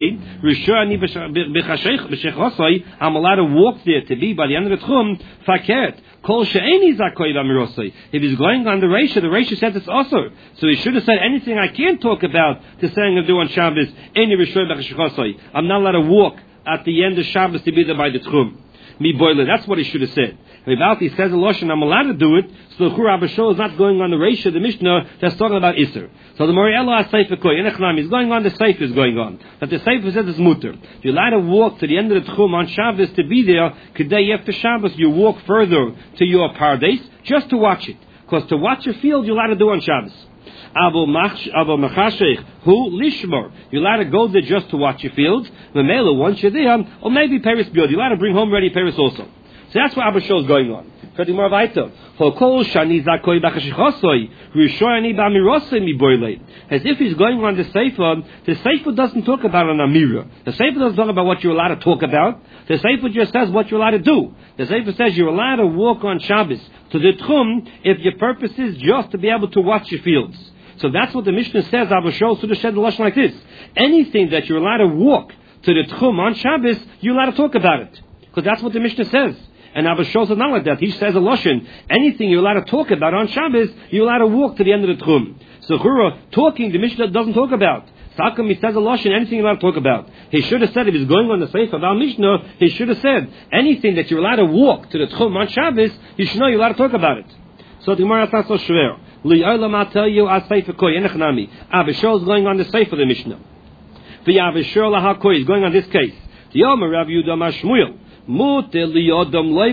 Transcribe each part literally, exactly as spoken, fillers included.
I'm allowed to walk there to be by the end of the Tchum. Faket. If he's going on the Reisha, the Reisha said it's also. So he should have said anything I can't talk about to saying of do on Shabbos. I'm not allowed to walk at the end of Shabbos to be there by the Tchum. Me boiler. That's what he should have said. About he says a Lashon, I'm allowed to do it. So the Chur Abba Shol is not going on the Reisha, the Mishnah that's talking about Isser. So the Moriella has Sefer Koi. Enechnam is going on. The Sefer is going on. But the Sefer says it's mutter. You're allowed to walk to the end of the Tchum on Shabbos to be there. Kedei after Shabbos, you walk further to your Pardes just to watch it. Because to watch your field, you're allowed to do on Shabbos. Abu Machashech, who Lishmor. You're allowed to go there just to watch your fields. Memela, once you're there, or maybe Paris Biod. You're allowed to bring home ready Paris also. So that's what Abba Shol is going on. As if he's going on the Sefer, the Sefer doesn't talk about an Amira. The Sefer doesn't talk about what you're allowed to talk about. The Sefer just says what you're allowed to do. The Sefer says you're allowed to walk on Shabbos to the Tchum if your purpose is just to be able to watch your fields. So that's what the Mishnah says. Abba Shol should have said the Lashon like this. Anything that you're allowed to walk to the Tchum on Shabbos, you're allowed to talk about it. Because that's what the Mishnah says. And Abba Shol says not like that. He says a Lashon. Anything you're allowed to talk about on Shabbos, you're allowed to walk to the end of the Tchum. So Chura, talking, the Mishnah doesn't talk about. Sakam, he says a Lashon, anything you're allowed to talk about. He should have said, if he's going on the Sefer about Mishnah, he should have said, anything that you're allowed to walk to the Tchum on Shabbos, you should know you're allowed to talk about it. So the Gemara is not so schwer. Li'olam I'll tell you, as Sefer Koi, enechnami. Abba Shol is going on the Sefer the Mishnah. V'Abba Shol lahakoi is going on this case. Yom Rav Yehuda Mashmuel. I'm allowed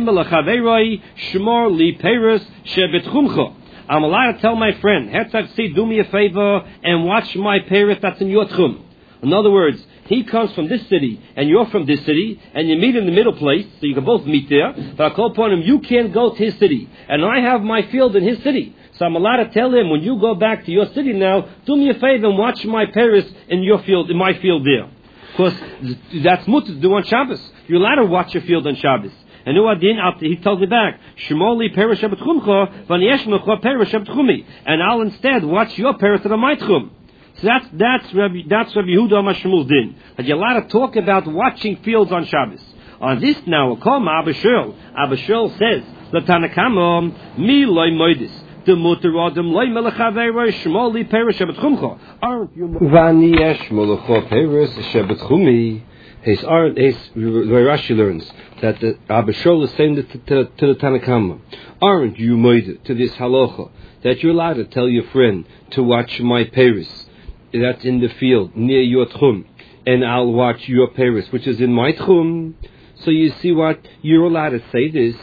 to tell my friend, Hetzavsi, do me a favor and watch my Paris that's in your Tchum. In other words, he comes from this city and you're from this city and you meet in the middle place, so you can both meet there. But I call upon him, you can't go to his city and I have my field in his city. So I'm allowed to tell him, when you go back to your city now, do me a favor and watch my Paris in your field, in my field there. Because that's mutter to do on Shabbos. You're allowed to watch your field on Shabbos. And he tells me back, Shemoli perish ebetchumcha, v'nieshmecha perish ebetchumi. And I'll instead watch your perish at my tchum. So that's that's Rabbi that's Rabbi Yehuda Mashmul's din. That you're allowed to talk about watching fields on Shabbos. On this now, Kol Abba Shol. Abba Shol says, L'tanakama mi loy moedis. The mutter adam loy melachavei shmoli perish ebetchumcha. Aren't you? V'niesh molacha perish ebetchumi. His aren't his Rashi learns that the Abba Shol is saying to, to, to the Tanakama, aren't you moed to this halacha that you're allowed to tell your friend to watch my Paris that's in the field near your tchum, and I'll watch your Paris which is in my tchum. So you see what you're allowed to say this.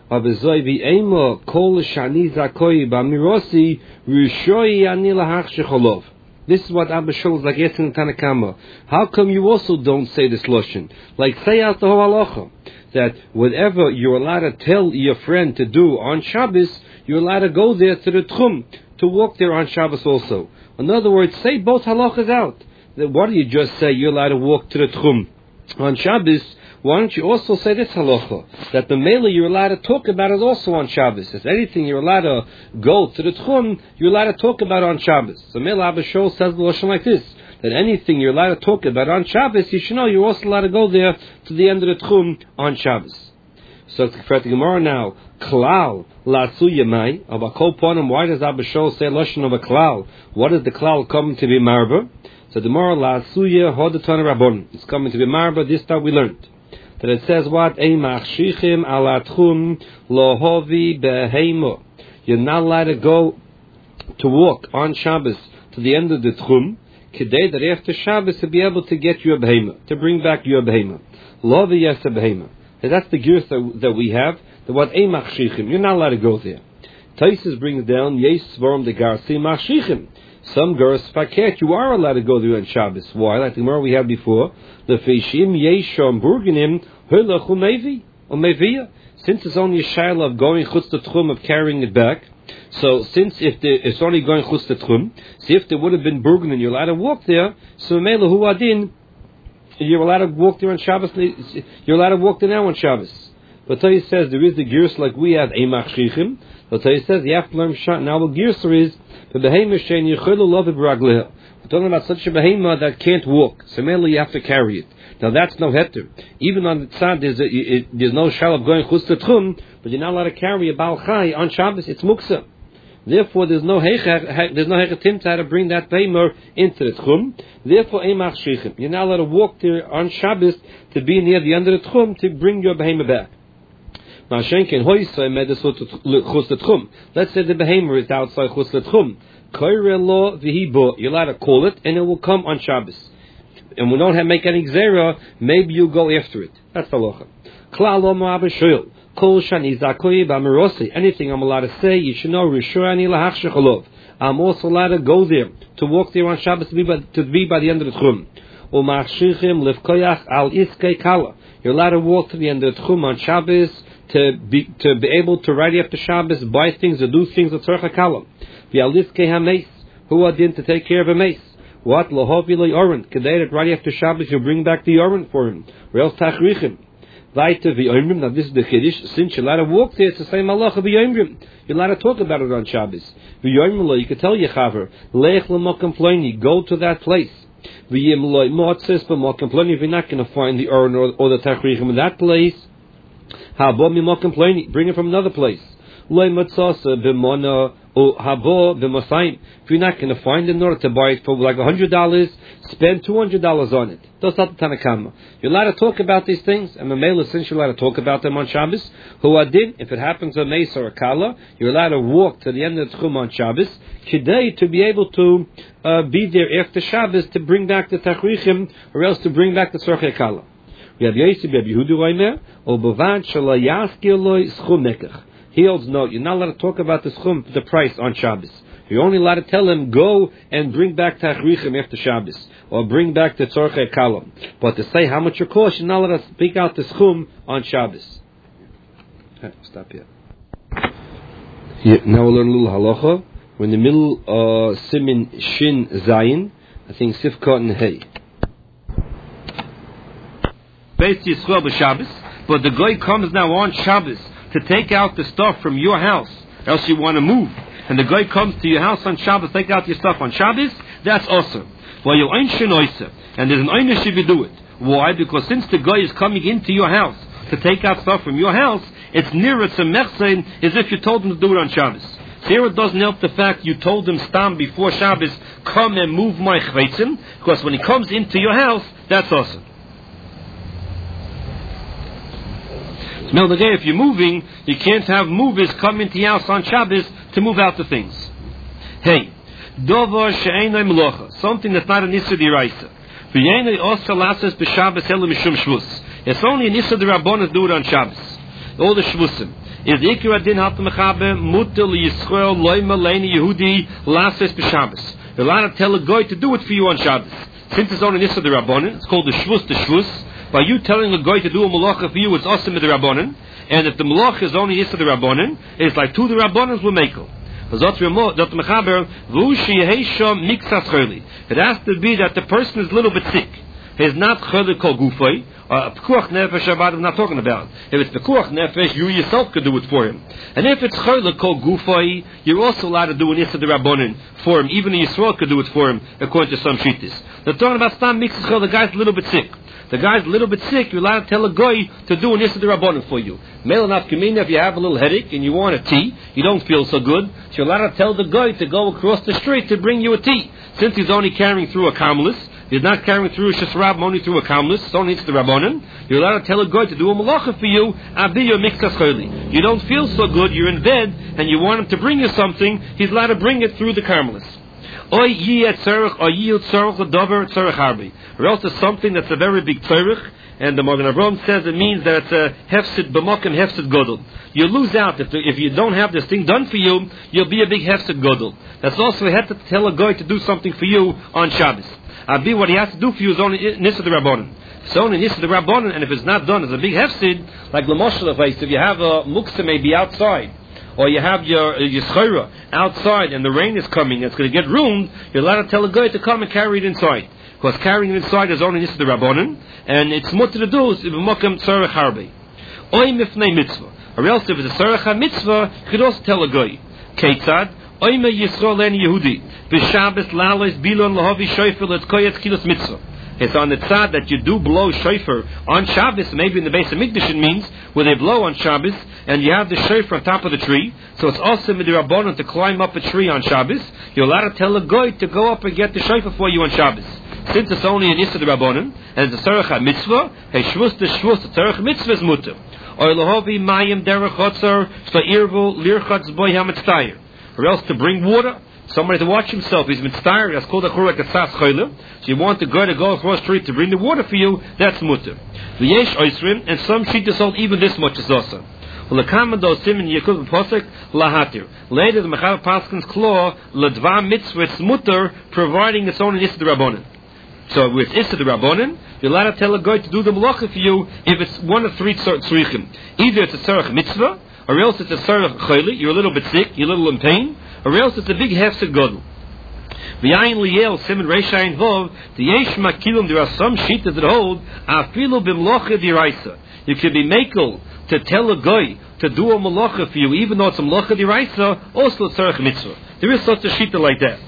This is what Abba Shol is like asking the Tanakama. How come you also don't say this Lashon? Like say out the whole halacha that whatever you're allowed to tell your friend to do on Shabbos, you're allowed to go there to the Tchum to walk there on Shabbos also. In other words, say both halachas out. Why do you just say you're allowed to walk to the Tchum on Shabbos? Why don't you also say this halacha, that the mele you're allowed to talk about is also on Shabbos? If anything you're allowed to go to the Tchum, you're allowed to talk about on Shabbos. So Mele Abba Shol says the Lashon like this, that anything you're allowed to talk about on Shabbos, you should know you're also allowed to go there to the end of the Tchum on Shabbos. So it's the Gemara now, Klal Latsu Yemai, of a kol ponim, why does Abba Shol say Lashon of a Klal? What is the Klal coming to be marba? So the Gemara Latsuya Hodatan Rabon, it's coming to be marba, this time we learned. That it says what? You're not allowed to go to walk on Shabbos to the end of the Tchum, Kedei, that after Shabbos to be able to get your behema, to bring back your behema. Lo v'yesa behema. That's the gears that, that we have. That what ein machshichim. You're not allowed to go there. Taisus brings down yes svarm the garsi machshichim. Some girls faket, you are allowed to go there on Shabbos. Why? Like the Gemara we had before, the feishim yesham burgenim hulachu mevi or mevia. Since it's only a shaila of going chutz the tchum, of carrying it back. So since if the, it's only going chutz the tchum, see if there would have been burgen and you're allowed to walk there, so mele hu adin, you're allowed to walk there on Shabbos. You're allowed to walk there now on Shabbos. But Torah says there is the gears like we have Eimach Shrichim. But Torah says you have to learn Pshat. Now what gears is the Behemoth Shein Yichulu Love B'Ragleh. We're talking about such a behemoth that can't walk. So mainly you have to carry it. Now that's no heter. Even on the tzad, there's, a, it, there's no shalom going chutz t'tchum, but you're not allowed to carry a Baal Chai on Shabbos. It's muksa. Therefore, there's no heicha, there's no heichatim to bring that behemoth into the tchum. Therefore, eimach sheichim. You're not allowed to walk there on Shabbos to be near the end of the tchum to bring your behemoth back. Let's say the behemoth is outside chutz l'tchum. You're allowed to call it, and it will come on Shabbos. And we don't have make any gzera, maybe you go after it. That's the halacha. Klal lo ma'abe shoyl. Kol shani zakoi b'amerosi. Anything I'm allowed to say, you should know, Rishurani lahachshech olov. I'm also allowed to go there, to walk there on Shabbos, to be by, to be by the end of the tchum. U'machshichim levkoyach al iskei kala. You're allowed to walk to the end of the tchum on Shabbos, to be, to be able to, right after Shabbos, buy things or do things at tzorcha kala. V'al iskei hameis. Who are in to take care of a mace? What lohoviloi oren? Kedei that right after Shabbos you bring back the oren for him. Or else tachrichim. Vaita v'yomrim. Now this is the chiddush. Since you're allowed to walk there, it's the same halacha v'yomrim. You're allowed to talk about it on Shabbos. V'yomrim lo, you can tell Yechaver, leich l'mokem ploni, go to that place. V'yim lo motzes b'mokem ploni. If you're not going to find the oren or, or the tachrichim in that place, habo mimokem ploni, bring it from another place. Lo motzasa b'mona. If you're not going to find it in order to buy it for like one hundred dollars, spend two hundred dollars on it. That's not the Tanakama. You're allowed to talk about these things, and Mamela, since you're allowed to talk about them on Shabbos, who are did, if it happens a mace or a kala, you're allowed to walk to the end of the Tchum on Shabbos, today to be able to uh, be there after Shabbos to bring back the Tachrichim, or else to bring back the Tzorchei Kala. We have Yosef, we have Yehudu Reimer, or Bavad Shalai Yaskiloi Schum Nekach. He holds no, you're not allowed to talk about the schum, the price on Shabbos. You're only allowed to tell him, go and bring back Tachrichim after Shabbos, or bring back the Tzorchei Kalam. But to say how much it costs, you're not allowed to speak out the schum on Shabbos. Okay, stop here. Here. Now we'll learn a little halacha. We're in the middle of uh, Simin Shin Zayin, I think Sifkot and Hey. Based Yisrael b'Shabbos, but the guy comes now on Shabbos to take out the stuff from your house, else you want to move, and the guy comes to your house on Shabbos, take out your stuff on Shabbos, that's awesome. Well, you ein shenoisa, and there's an einish if you do it. Why? Because since the guy is coming into your house to take out stuff from your house, it's nearer to mechsein as if you told him to do it on Shabbos. So here it doesn't help the fact you told him stam before Shabbos, come and move my chveitzim, because when he comes into your house, that's awesome. Now, the day if you're moving, you can't have movers come into your house on Shabbos to move out the things. Hey, dover she'enoi melocha, something that's not an issa d'iraisa. V'yenoi osa lasses b'Shabbos elu mishum shvus. It's only an issa d'rabbanan to do it on Shabbos. All the shvusim. Is the ikar adin hat mechabe mutel Yisrael loy maleni Yehudi lasses b'Shabbos. You're allowed to tell a guy to do it for you on Shabbos. Since it's only an issa d'rabbanan, it's called the shvus, the shvus. By you telling a guy to do a malacha for you, it's awesome with the Rabbanan. And if the malacha is only is to the Rabbanan, it's like two the Rabbanans will make it. It has to be that the person is a little bit sick. He's not chaylik kol gufay. Uh, pekuach nefesh, I'm not talking about. If it's pekuach nefesh, you yourself could do it for him. And if it's chaylik kol gufay, you're also allowed to do an issa de rabbanan for him. Even a Yisrael could do it for him, according to some shittis. They're talking about stam mixes chaylik. The guy's a little bit sick. The guy's a little bit sick. You're allowed to tell a guy to do an issa de rabbanan for you. Male enough kamina, if you have a little headache and you want a tea, you don't feel so good, so you're allowed to tell the guy to go across the street to bring you a tea. Since he's only carrying through a kamlis, he's not carrying through a shesrab, only through a kamlis, it's only it's the rabbanan. You're allowed to tell a guy to do a malacha for you, abiyo mixas chayli. You don't feel so good, you're in bed, and you want him to bring you something, he's allowed to bring it through the kamlis. Oy yi et tzarech, oy yi et tzarech l'dover tzarech harbi. Or else it's something that's a very big tzarech, and the Magen Avraham says it means that it's a hefsid b'mokem hefsid godel. You lose out if the, if you don't have this thing done for you, you'll be a big hefsid godel. That's also a had to tell a guy to do something for you on Shabbos. Abi, what he has to do for you is only nissa the rabbanon. It's only nissa the rabbanon, and if it's not done, it's a big hefsid. Like l'moshel, if you have a muksa maybe outside, or you have your your schayra outside, and the rain is coming, it's going to get ruined. You're allowed to tell a guy to come and carry it inside, because carrying it inside is only nissa the rabbanon, and it's mutter to do is b'mokem tzarech harbi. Oy mifnei mitzvah. Or else if it's a tzarech mitzvah, you could also tell a goy. Keitzad, oy me Yisrael en Yehudi, b'Shabbos lalois bilon lahavi shofar letzkoyet tchilas mitzvah. It's on the tzad that you do blow shofar on Shabbos, maybe in the base of Mikdash it means, where they blow on Shabbos, and you have the shofar on top of the tree, so it's also midirabbanan to climb up a tree on Shabbos. You're allowed to tell a goy to go up and get the shofar for you on Shabbos. Since it's only an Issa Rabbanan, and it's a Tzarech mitzvah, hey shvus de shvus, the Tzarech mitzvah is mutter. Or lohovi mayim derech chotzer, sh'la'irvu lirchatz boy hamitztayer. Or else to bring water, somebody to watch himself, he's mitztayer, that's called a chur like a tzas choyle. So you want the guy to go across the street to bring the water for you, that's mutter. V'yesh oisrim, and some shittas hold even this much is also. Well, the common though simin yekuf posek lahatir. Later the Mechaber Paskin's claw ledva mitzvah it's mutter, providing its own Issa Rabbanan. So with Issa the Rabbanan, you're allowed to tell a guy to do the malacha for you if it's one of three tzrichim. Either it's a tzarech mitzvah, or else it's a tzarech chayli, you're a little bit sick, you're a little in pain, or else it's a big hefsed gadol. V'yayin liyel simin reishayin vov, the yesh makilum, there are some shittas that hold, afilu b'mlocha diraisa. You can be makel to tell a guy to do a malacha for you, even though it's a malacha diraisa, also a tzarech mitzvah. There is such a shitta like that.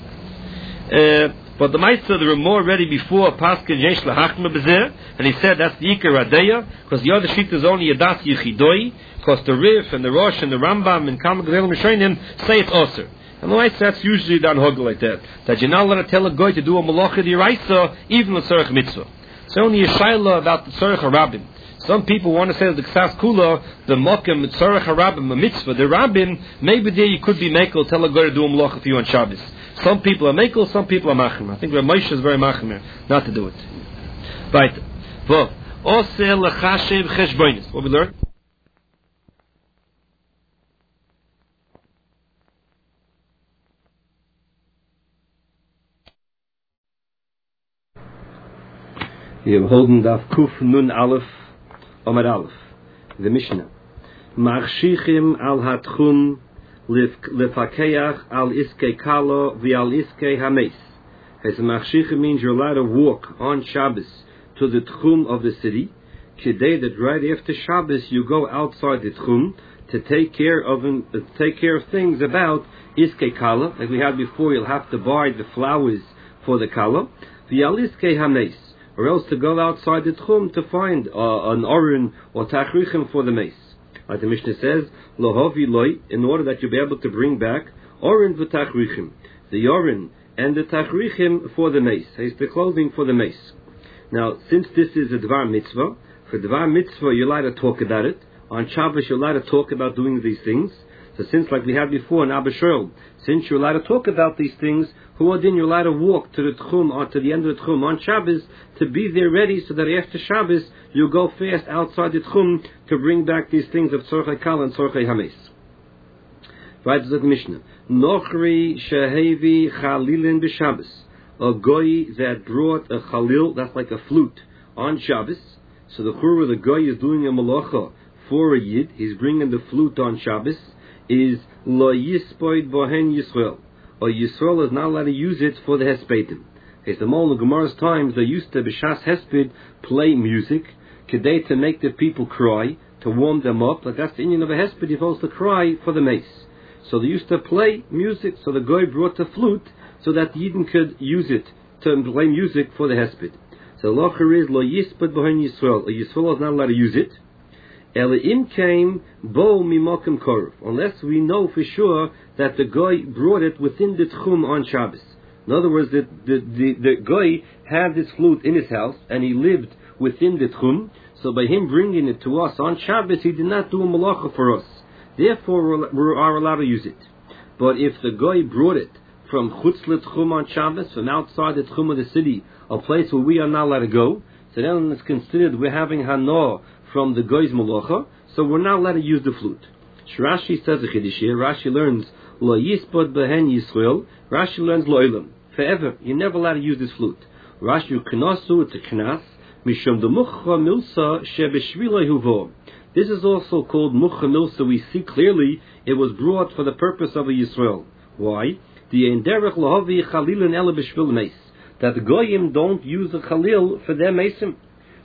Uh, But the Meister, they were more ready before Paskin Yesh Lahachma Bezer, and he said that's the Iker Radeya, because the other sheet is only a Das Yichidoi, because the Rif and the Rosh and the Rambam and Kama Gezel Mishonim say it's Osir. And the Meister, that's usually done hog like that, that you're not allowed to tell a guy to do a Malacha D'Iraisa, even the Tzarech Mitzvah. It's only a Shaila about the Tzarech HaRabim. Some people want to say that the Ksas Kula, the Mokim, the Tzarech HaRabim, the Mitzvah, the Rabim, maybe there you could be makel, tell a guy to do a Malacha for you on Shabbos. Some people are makel, some people are machmer. I think Rav Moshe is very machmer not to do it. Right. Vov. Oseh lechashev cheshbonis. What we learn? We have holding daf kuf nun aleph omar aleph. The Mishnah. Machshichim al hatchum lefakeach al iske kalo v'al iske hames. As machshich means you're allowed to walk on Shabbos to the tchum of the city. Today, that right after Shabbos you go outside the tchum to take care of uh, take care of things about iske kalo. Like we had before, you'll have to buy the flowers for the kalo v'al iske hames, or else to go outside the tchum to find uh, an oren or tachrichim for the mace. Like the Mishnah says, lohavi loy, in order that you'll be able to bring back oren v'tachrichim, the oren and the tachrichim for the mace. It's the clothing for the mace. Now, since this is a dvar mitzvah, for dvar mitzvah you're allowed to talk about it. On Shabbos you're allowed to talk about doing these things. So since, like we had before in Abba Shol, since you're allowed to talk about these things, Huadin, you're allowed to walk to the tchum or to the end of the tchum on Shabbos to be there ready, so that after Shabbos you'll go fast outside the tchum to bring back these things of tzorchei kal and tzorchei hames. Right, to the Mishnah. Nochri shehevi chalilin b'Shabbos. A goy that brought a chalil, that's like a flute, on Shabbos. So the chur, the goy is doing a malacha for a yid, he's bringing the flute on Shabbos, is lo yispoid bohen Yisrael. Or Yisrael is not allowed to use it for the Hespedim. As the Mol in Gemara's times, they used to, b'shas Hesped, play music, kedei to make the people cry, to warm them up. Like that's the Indian of a Hesped, you're supposed to cry for the mace. So they used to play music, so the guy brought the flute, so that the Yidden could use it to play music for the Hesped. So Locher is lo yisped bohen Yisrael. Or Yisrael is not allowed to use it. Elim came bo mimokim korov, unless we know for sure that the guy brought it within the tchum on Shabbos. In other words, the, the, the, the guy had this flute in his house and he lived within the tchum, so by him bringing it to us on Shabbos, he did not do a malacha for us. Therefore, we are allowed to use it. But if the guy brought it from chutz l'tchum on Shabbos, from outside the tchum of the city, a place where we are not allowed to go, so then it's considered we're having hana from the guy's malacha, so we're not allowed to use the flute. Rashi says a chiddush here. Rashi learns lo yispod behen Yisrael. Rashi learns lo ilam. Forever, you're never allowed to use this flute. Rashi knasu, it's a knas mishum de mucha milsa shebeshvilei huvo. This is also called mucha milsa. We see clearly it was brought for the purpose of a Yisrael. Why? The enderech lahavi chalilin ele beshvil meis. That the goyim don't use the chalil for their mesim.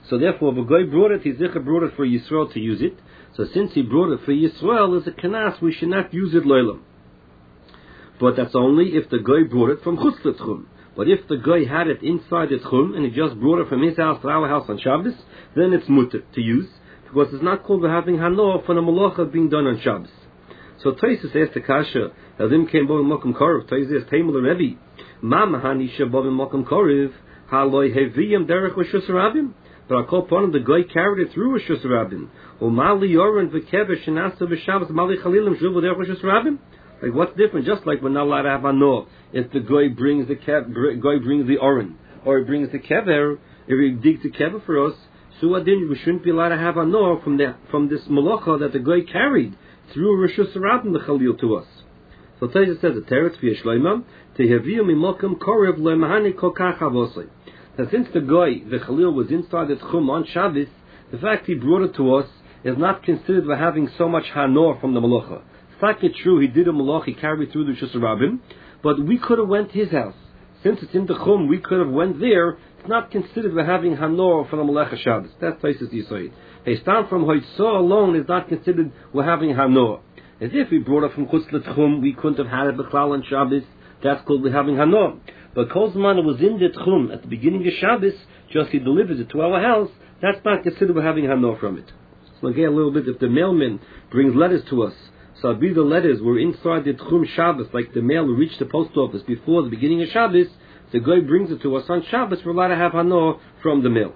So therefore, if a guy brought it, Hizicha brought it for Yisrael to use it. So since he brought it for Yisrael as a kanas, we should not use it loylam. But that's only if the guy brought it from chutz l'tchum. But if the guy had it inside the tchum and he just brought it from his house to our house on Shabbos, then it's mutter to use, because it's not called having hanor for the malacha being done on Shabbos. So Taisus asked the kasha, Adim came bo b'mokum korev. Taisus asked Taimul Rebbe, Ma mahani shebo b'mokum korev, haloi heviyim derech reshus rabim. But I call upon him, the guy carried it through reshus rabim. Umali yoren v'kever shenasa v'shabbos mali chalilim shuv derech reshus rabim. Like what's different? Just like we're not allowed to have hanor if the guy brings the kev, guy brings the oren, or he brings the kever, if he digs the kever for us, so adin we shouldn't be allowed to have hanor from the from this malacha that the guy carried through reshus rabim the chalil to us. So Taisus says the teretz v'yeshloimam tehaviu mimokim korev le'mahani kokach avosei. That since the guy the chalil was inside the tchum on Shabbos, the fact he brought it to us is not considered for having so much hanor from the malacha. It's true, he did a malach, he carried through the Shus Rabbim, but we could have went to his house. Since it's in the Chum, we could have went there. It's not considered for having hanor from the Malach Shabbos. That's Taisus Yisrael. A stand from Hoitzah alone is not considered for having hanor. As if we brought it from Chutz L'Tchum, we couldn't have had it b'chlal on Shabbos. That's called having hanor. But Kozman it was in the Tchum at the beginning of Shabbos, just he delivers it to our house. That's not considered for having hanor from it. So again, a little bit. If the mailman brings letters to us, so I'll be the letters were inside the Tchum Shabbos, like the mail reached the post office before the beginning of Shabbos, the guy brings it to us on Shabbos, we're allowed to have hanor from the mail.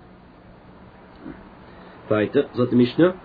Weiter, so the Mishnah.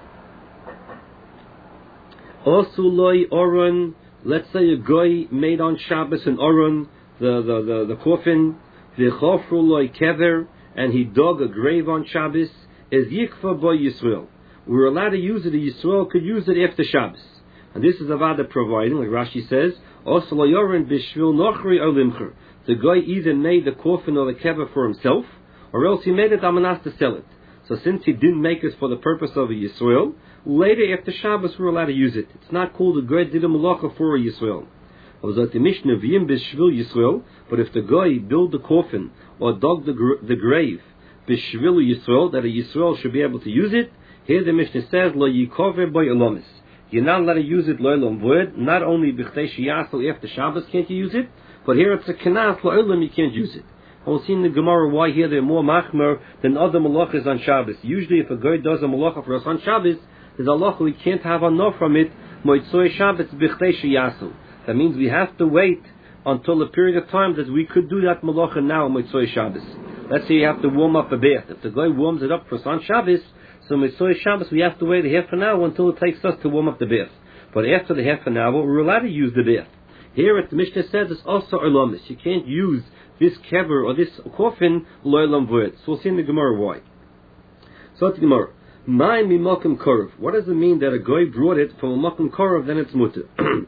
Also loy oron, let's say a guy made on Shabbos an oron, the, the, the, the coffin, the chofru loy kever, and he dug a grave on Shabbos, is yikfa boy Yisrael. We're allowed to use it, Yisrael could use it after Shabbos. And this is Avada providing, like Rashi says, also loyorin bishvil nochri or limcher. The guy either made the coffin or the kever for himself, or else he made it amanas to sell it. So since he didn't make it for the purpose of a Yisrael, later after Shabbos we're allowed to use it. It's not called the guy did a malacha for a Yisrael. The Mishnah v'yim bishvil Yisrael, but if the guy built the coffin or dug the, gr- the grave bishvil Yisrael, that a Yisrael should be able to use it, here the Mishnah says lo yikover by elamis. You're not allowed to use it lo'olam v'ed. Not only b'chtei sheyasel after Shabbos can't you use it, but here it's a kanas lo'olam you can't use it. And we'll see in the Gemara why here they're more machmer than other malachas on Shabbos. Usually if a guy does a malacha for us on Shabbos, there's a halacha we can't have enough from it, moitzoi Shabbos b'chtei sheyasel. That means we have to wait until a period of time that we could do that malacha now moitzoi Shabbos. Let's say you have to warm up a bath. If the guy warms it up for us on Shabbos, so Mitzvah Shabbos, we have to wait a half an hour until it takes us to warm up the bath. But after the half an hour, we're allowed to use the bath. Here at the Mishnah says it's also olamis. You can't use this kever or this coffin lo'olam v'ed. So we'll see in the Gemara why. So at the Gemara, my mimakim korov. What does it mean that a guy brought it from a makim korov, then it's mutter?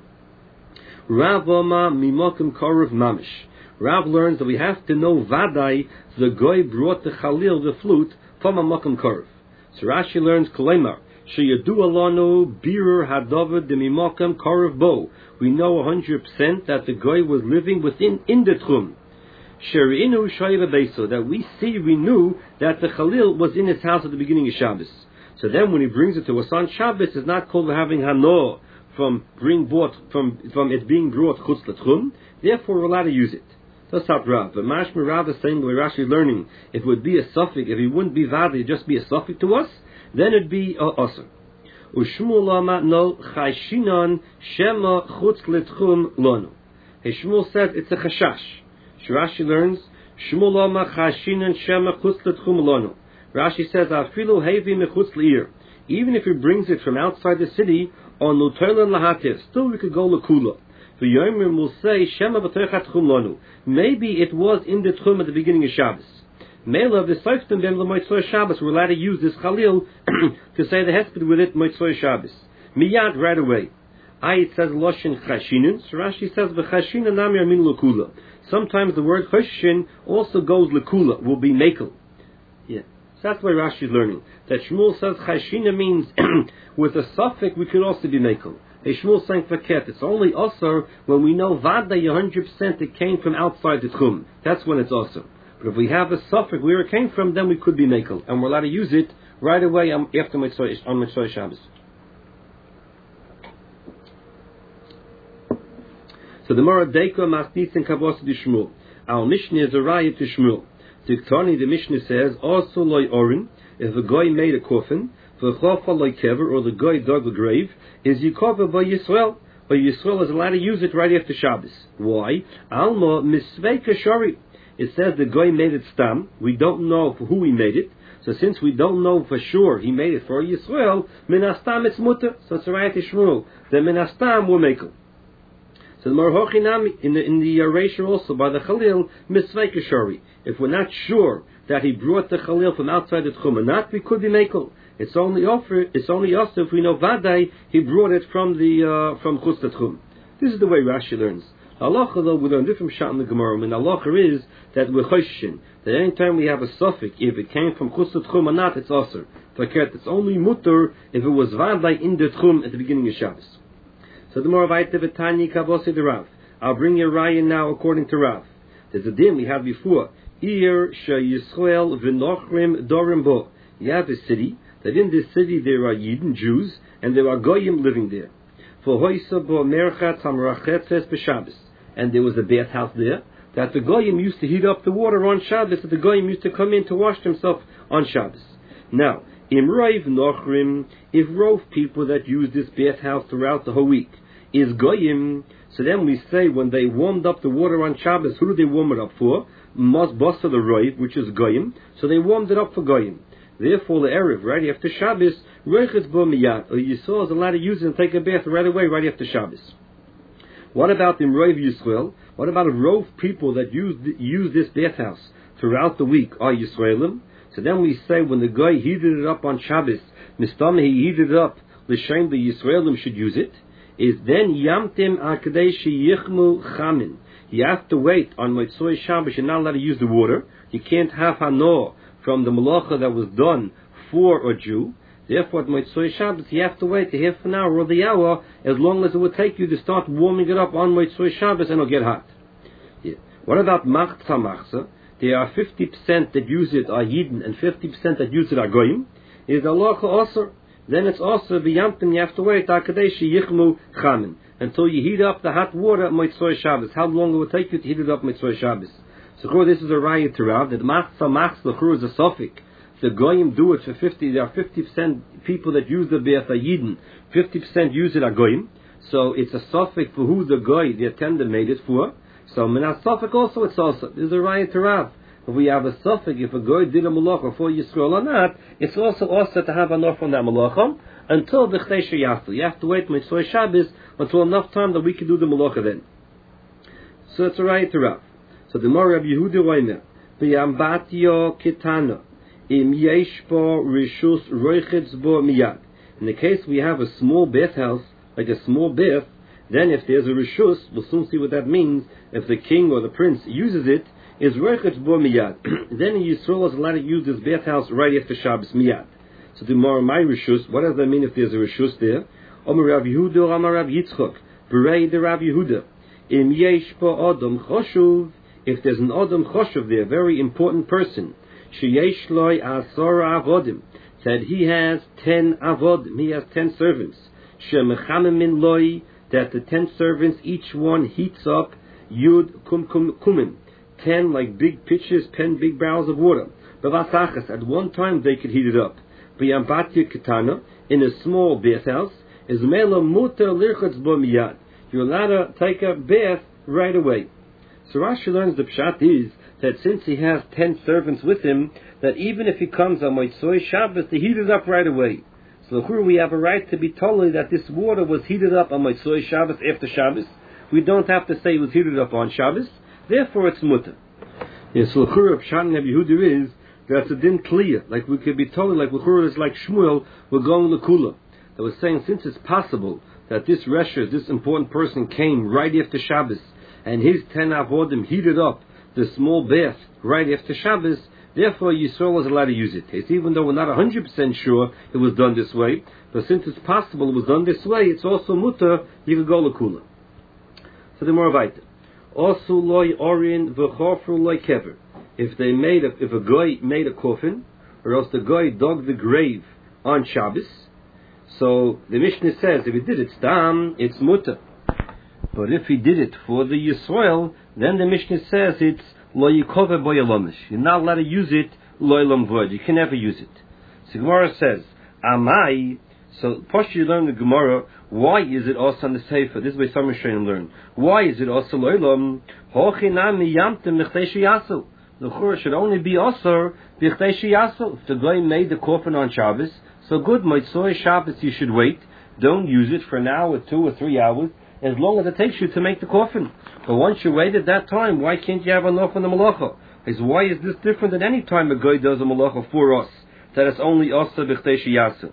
Rav Oma mimakim korov mamish. Rav learns that we have to know vadai the guy brought the chalil, the flute, from a makim korov. So Rashi learns Kolemar, Sheyadu Alanu Birur Hadavid Demimakam Karav Bo. We know a hundred percent that the guy was living within in the Tchum. Sherinu Shayva Beso, that we see, we knew that the Khalil was in his house at the beginning of Shabbos. So then when he brings it to us on Shabbos, it's not called having Hanor from being brought from from it being brought Chutz L'Tchum. Therefore we're allowed to use it. That's not Rav. But Mashma Rav is saying the way Rashi learning, it would be a suffix. If it wouldn't be Vadi, it'd just be a suffix to us, then it'd be uh, Osir. Ushmul lama no chayshinon shema chutz l'tchum lonu. Hey, Shmuel said it's a chashash. Rashi learns Shmuel lama chayshinon shema chutz l'tchum lonu. Rashi says afilu hevi mechutz l'ir. Even if he brings it from outside the city on luterlan lahativ, still we could go lekula. The Yomrim will say, Shema b'toichat tchum lonu. Maybe it was in the tchum at the beginning of Shabbos. Mela v'soiftem ben l'moitzoi Shabbos. We're allowed to use this chalil to say the hesped with it moitzoi Shabbos. Miyad right away. I it says loshin chashinin. So Rashi says v'chashinin nami amin l'kula. Sometimes the word chashin also goes l'kula. Will be mekel. Yeah. So that's why Rashi is learning that Shmuel says chashina means with a suffix we could also be mekel. A Shmuel saying faket. It's only osir when we know vada one hundred percent it came from outside the tchum. That's when it's osir. But if we have a suffix where it came from, then we could be mekel, and we're allowed to use it right away um, after Motzei on Motzei Shabbos. So the Mora Deiko Masnitz and Kavos di Shmuel. Our Mishnah is a raya to Shmuel. Diktani, the Mishnah says, also loy orin, if a guy made a coffin, v'chofa loy kever, or the guy dug a grave, is yikova by Yisrael. But Yisrael is allowed to use it right after Shabbos. Why? Alma misveika shari. It says the guy made it stam. We don't know for who he made it. So since we don't know for sure he made it for Yisrael, minastam it's mutter. So it's right to Shmuel. Then minastam will make it. So the Marhochinami in the in the erasure also by the Chalil misveika shari. If we're not sure that he brought the Chalil from outside the Tchum or not, we could be mekel. It's only offer. It's only us if we know Vadai he brought it from the uh, from Chutz Tchum. This is the way Rashi learns. Halacha though we learn different shot in the Gemara. And halacha is that we're choshin. That any time we have a suffix, if it came from Chutz Tchum or not, it's aser. It's only mutter if it was Vadai in the Tchum at the beginning of Shabbos. So the more Vaita V'Tani Kavosi the Rav. I'll bring you Ryan now according to Rav. There's a din we had before. Ir Sheyisrael V'Nochrim Dorim Bo. You have a city. That in this city there are Yidden, Jews, and there are Goyim living there. For Hoysa Bo Merchat Hamrachetzes B'Shabbos. And there was a bathhouse there, that the Goyim used to heat up the water on Shabbos, that the Goyim used to come in to wash themselves on Shabbos. Now, Imraiv Nochrim, if rove people that use this bathhouse throughout the whole week, is Goyim, so then we say when they warmed up the water on Shabbos, who do they warm it up for? Mas Basa the Roiv, which is Goyim, so they warmed it up for Goyim. Therefore, the Erev, right after Shabbos, Reichetz Bo Miyat, or Yisrael is allowed to use it and take a bath right away, right after Shabbos. What about the Rov Yisrael? What about a rove people that use use this bathhouse throughout the week? Are Yisraelim? So then we say when the guy heated it up on Shabbos, Mistama he heated it up, l'shem the Yisraelim should use it. Is then Yamtim Akadeshi Yichmu Chamin. You have to wait on Motzei Shabbos. You're not allowed to use the water. You can't have Hanoah from the malacha that was done for a Jew. Therefore, at Motzei Shabbos, you have to wait a half an hour or the hour, as long as it would take you to start warming it up on Motzei Shabbos, and it'll get hot. Yeah. What about Machza Machza? There are fifty percent that use it are Yidden, and fifty percent that use it are Goyim. Is the halacha also? Then it's also v'yamtim. You have to wait akadeshi yichmu chamin until you heat up the hot water at Motzei Shabbos. How long it will take you to heat it up Motzei Shabbos? So this is a raya to Rav that machza machza is a suffix. The goyim do it for fifty. There are fifty percent people that use the be'at yidden. Fifty percent use it are goyim. So it's a suffix for who the goy, the attendant, made it for. So minat suffix also it's also. This is a raya to Rav. If we have a suffix, if a goy did a malacha for Yisrael or not, it's also also to have enough on that malacha until the Chdei Yafu. You have to wait Motzei Shabbos until enough time that we can do the malacha then. So it's a raya to Rav. So the more Rabbi Yehuda Roimer, v'yambatio kitana, im yesh bo rishus roichetz bo miyad. In the case we have a small bathhouse, like a small bath, then if there's a rishus, we'll soon see what that means. If the king or the prince uses it, is roichetz bo miyad. Then Yisrael is allowed to use this bathhouse right after Shabbos miyad. So the more my rishus, what does that mean if there's a rishus there? Omer Rabbi Yehuda, Omer Rabbi Yitzchok, berei de Rabbi Yehuda, im yesh bo adam choshuv. If there's an Adam Choshev there, a very important person, Sheyesh Loi Asora Avodim, that he has ten Avodim, he has ten servants, Shemechamemin Loi, that the ten servants, each one heats up Yud Kum Kum Kumin, ten like big pitchers, ten big barrels of water. Bavasachas, at one time they could heat it up. B'yambatya Ketana, in a small bathhouse, is Mela Muter Lirchatz Bo Miyad. You're allowed to take a bath right away. So Rashi learns the pshat is that since he has ten servants with him, that even if he comes on Motzei Shabbos, to heat it up right away. So we have a right to be told that this water was heated up on Motzei Shabbos after Shabbos. We don't have to say it was heated up on Shabbos. Therefore, it's mutter. Yes, so l'chura of pshat and Rabbi Yehuda is that's a din clear. Like we could be told, like l'chura is like Shmuel, we're going to Kula. That was saying since it's possible that this resher, this important person, came right after Shabbos, and his ten avodim heated up the small bath right after Shabbos, therefore Yisrael was allowed to use it. It's even though we're not one hundred percent sure it was done this way, but since it's possible it was done this way, it's also mutter, you could go l'kula. So the more weiter. Also loy orin v'chofru loy kever. if they made a, if a guy made a coffin, or else the guy dug the grave on Shabbos. So the Mishnah says if he did it stam, it's mutter. But if he did it for the Yisrael, then the Mishnah says it's lo yikove boyalomish. You're not allowed to use it loylam void. You can never use it. So Gemara says, Amai. So first you learn the Gemara. Why is it also on the Sefer? This is why some Rishonim learn. Why is it also loylam? Hochinami yamtem mechteshi yasu. The chur should only be also b'chteshi yasu. If the guy made the coffin on Shabbos, so good. Motzoi Shabbos you should wait. Don't use it for an hour, two or three hours, as long as it takes you to make the coffin. But once you wait at that time, why can't you have enough on the malacha? Is why is this different than any time a guy does a malacha for us? That it's only also b'chteshi yasu.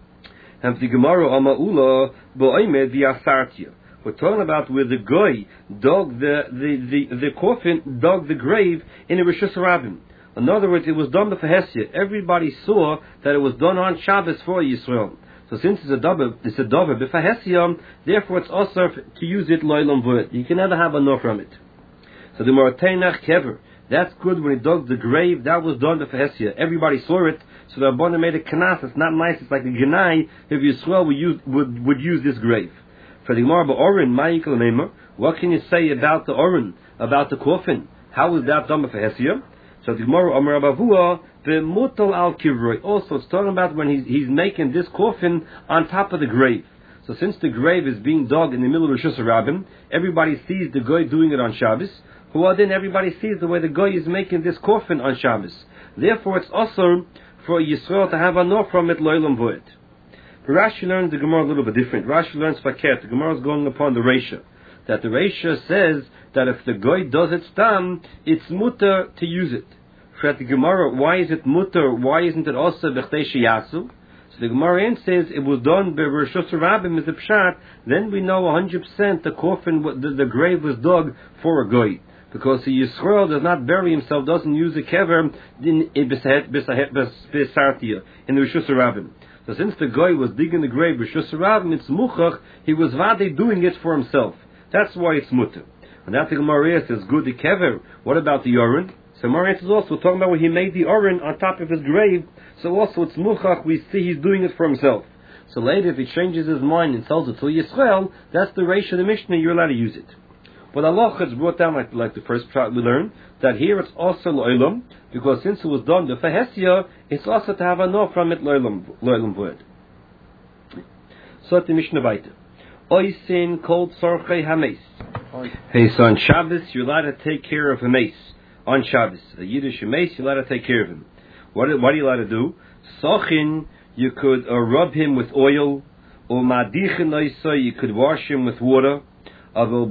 And the Gemara Amaula Bo'omed v'Asartia. We're talking about where the guy dug the the, the, the coffin, dug the grave in a Rishus Rabbim. In other words, it was done by Hesia. Everybody saw that it was done on Shabbos for Yisrael. So since it's a davar, it's a davar b'Hesia, therefore it's also to use it loylam v'ed. You can never have enough from it. So the Morateinach Kever. That's good when he dug the grave. That was done by Hesia. Everybody saw it. So the Rabbana made a kanas. It's not nice. It's like a genai if Yisrael would use, would, would use this grave. For the Gemara Ba'orin, Ma'ikal Neymar, what can you say about the Orin, about the coffin? How is that done for Hesia? So the Gemara Amar Abavua, B'mutal al Kivroi. Also, it's talking about when he's, he's making this coffin on top of the grave. So since the grave is being dug in the middle of Rishus Rabbim, everybody sees the guy doing it on Shabbos. Well, then everybody sees the way the guy is making this coffin on Shabbos. Therefore, it's also for Yisrael to have a no from it loylam void. But Rashi learns the Gemara a little bit different. Rashi learns Faket. The Gemara is going upon the Reisha. That the Reisha says that if the guy does it stam, it's mutter to use it. For the Gemara, why is it mutter? Why isn't it also b'chteshi yasu? So the Gemara says it was done by Rishus Rabbim as a pshat. Then we know one hundred percent the coffin, the, the grave was dug for a guy. Because the Yisrael does not bury himself, doesn't use a kever in Besartia, in the Rishus Rabbim. So since the guy was digging the grave Rishus Rabbim, it's muchach, he was vade doing it for himself. That's why it's mutter. And that the Gemara says, good the kever. What about the Oren? So Gemara is also talking about when he made the Oren on top of his grave. So also it's muchach, we see he's doing it for himself. So later if he changes his mind and sells it to Yisrael, that's the Reish of the Mishnah, you're allowed to use it. But Allah has brought down, like, like the first part we learned, that here it's also lo'olam, because since it was done the Hesia, it's also to have a no from it lo'olam word. So at the Mishnah Baita. Oisin called sorchei hameis. Hey, so on Shabbos, you're allowed to take care of a mace. On Shabbos, a Yiddish mace, you're allowed to take care of him. What, what are you allowed to do? Sochin, you could uh, rub him with oil, or madichin loisa, you could wash him with water. You're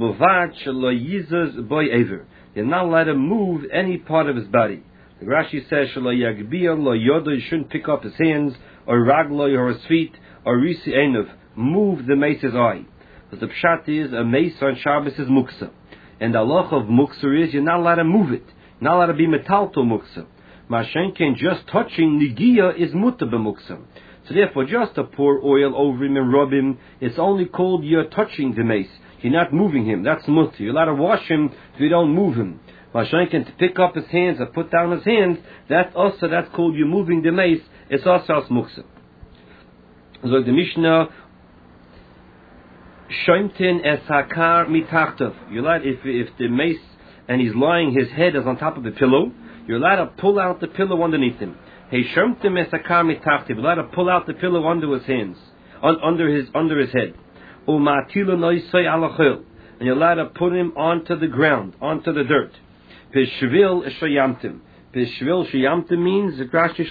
not allowed to move any part of his body. The Rashi says, you shouldn't pick up his hands, or ragloy, or his feet, or risi enov. Move the mace's eye. But the pshat is, a mace on Shabbos is muksa. And the halach of muksa is, you're not allowed to move it. You're not allowed to be metalto muksa. Mashenken, just touching nigia is mutta b'muksa. So therefore, just to pour oil over him and rub him, it's only called you're touching the mace. You're not moving him. That's mutter. You're allowed to wash him if you don't move him. Mashenken, to pick up his hands or put down his hands, that's also, that's called you moving the mace. It's also as muksa. So the Mishnah, Shoimtin es hakar mitachtav. You're allowed, if, if the mace and he's lying, his head is on top of the pillow, you're allowed to pull out the pillow underneath him. Hey, Shoimtin es hakar mitachtav. You're allowed to pull out the pillow under his hands, un, under his under his head. And you're allowed to put him onto the ground, onto the dirt. Peshvil shayamtim. Peshvil shayamtim means the Rashi